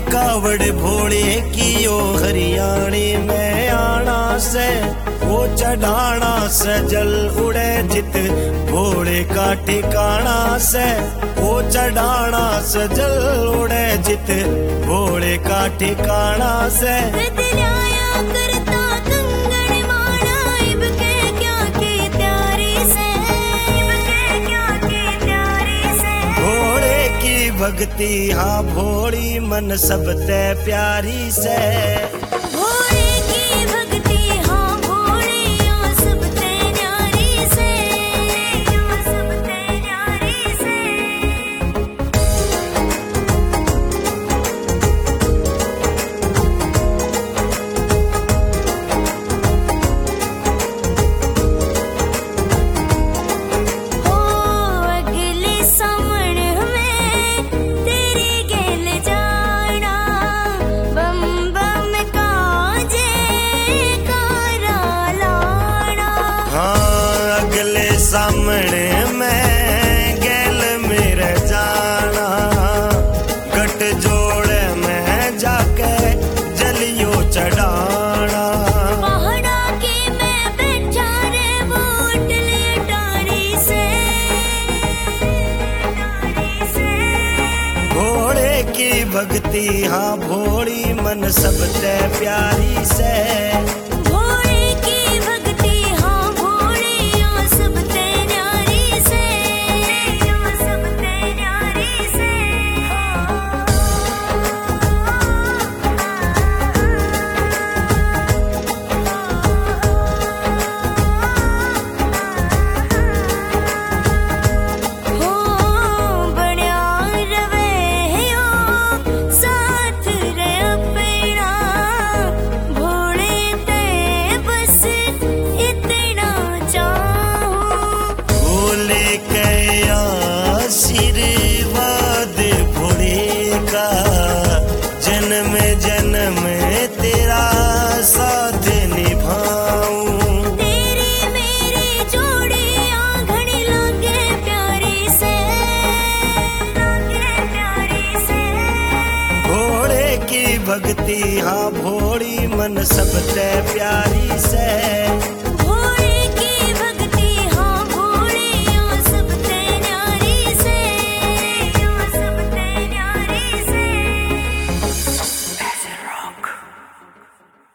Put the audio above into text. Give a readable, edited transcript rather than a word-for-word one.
कावड़ भोले की ओ हरियाणी में आना से, वो चढ़ाना से जल उड़े जित भोले का ठिकाना से, वो चढ़ाना से जल उड़े जित भोले का ठिकाना से। भक्ति हाँ भोली मन सबते प्यारी से, भोले की भक्ति हाँ भोली हाँ सबते न्यारी से, हाँ सबते न्यारी से। सामने मैं गैल मेरे जाना, गट जोड़े में जाके जलियो चढ़ाना। पहाड़ा की मैं बैठा रे वोट ले डारी से, डारी से। भोले की भक्ति हाँ भोली मन सबते प्यारी से, आशीर्वाद भोले का जन्म जन्म तेरा साथ निभाऊं। तेरी मेरी जोड़ी आंगन लागे प्यारी से, लागे प्यारी से। भोले की भक्ति हाँ भोली मन सबते प्यारी से।